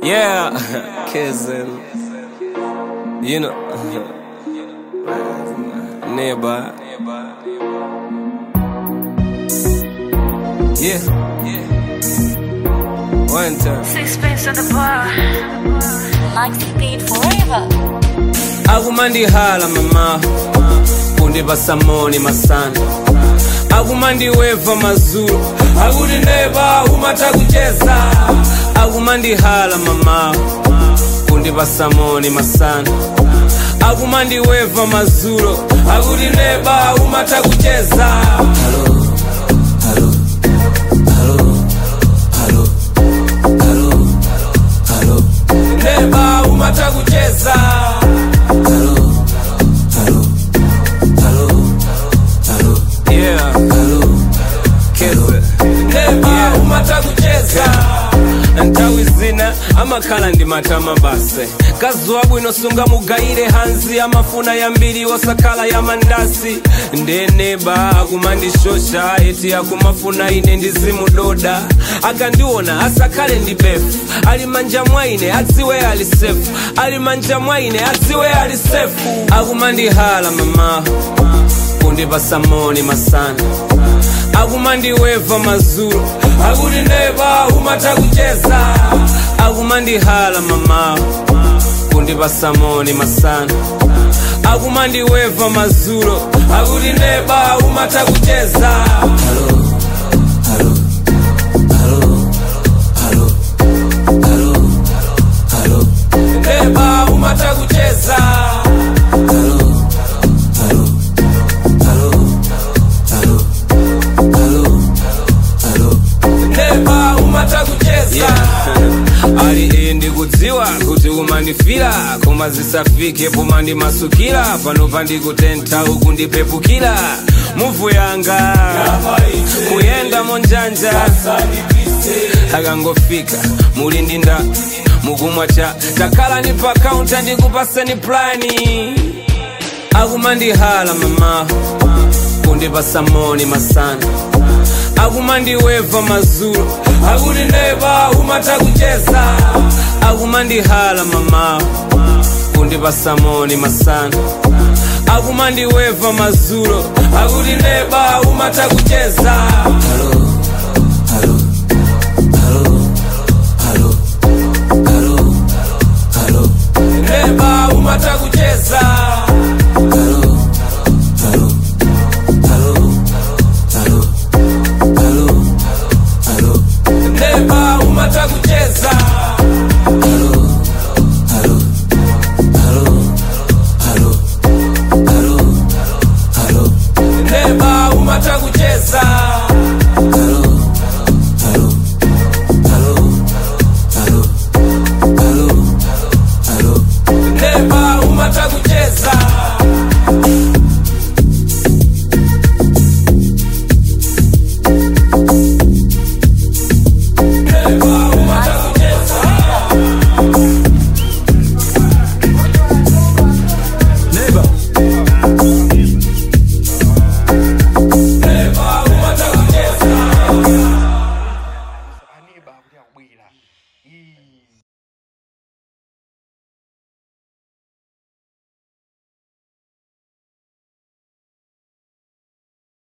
Yeah, kissing. You know, nearby. Yeah. One time. Sixpence at the bar. Maxi paid forever. Agumandi hala mama, kundi basamoni masana. Agumandi weva mazuru, agudi neba umata kucheza. Agumandi hala mama, kundi basamoni masana. Agumandi weva mazuru, agudi neba umata kucheza. Hello, hello, hello, hello, hello, hello. Neba umata kucheza. Hello, hello, hello, hello. Yeah, hello, kese. Neba umata kucheza. Ntawi zina amakala ndi matama base. Kazuabu inosunga mugaire hanzi amafuna ya mbili osakala ya mandasi. Ndeneba akumandishosha eti akumafuna ine ndizimu doda. Akandiona asakale ndi befu. Alimanja mwaine aziwe alisefu. Alimanja mwaine aziwe alisefu. Akumandi hala mama, kundi basamoni masana. Agumandi weva mazuru, agudi neba umata kucheza. Agumandi hala mama, kundi basamoni masana. Agumandi weva mazuru, agudi neba umata kucheza. Hello, hello, hello, hello, hello, hello. Neba umata kucheza. Hello, hello, hello, hello. Neba umata kucheza. Ali endi kudziwa kuti umandifira koma zisafike pomandi masukira pano pandi kutenta uku ndipepukira muvu yanga kuyenda monjanja akangofika mulindinda mugumwa cha takala ni pa counter ndikupaseni plani. Agumandi hala mama, kundi basamoni masana. Agumandi weva mazuru, agudi neba umata kucheza. Agumandi hala mama, kundi basamoni masana. Agumandi weva mazuru, agudi neba umata kucheza. Hello, hello, hello, hello, hello, hello. Neba umata kucheza. Hello, hello, hello, hello, hello, hello. Neba umata kucheza.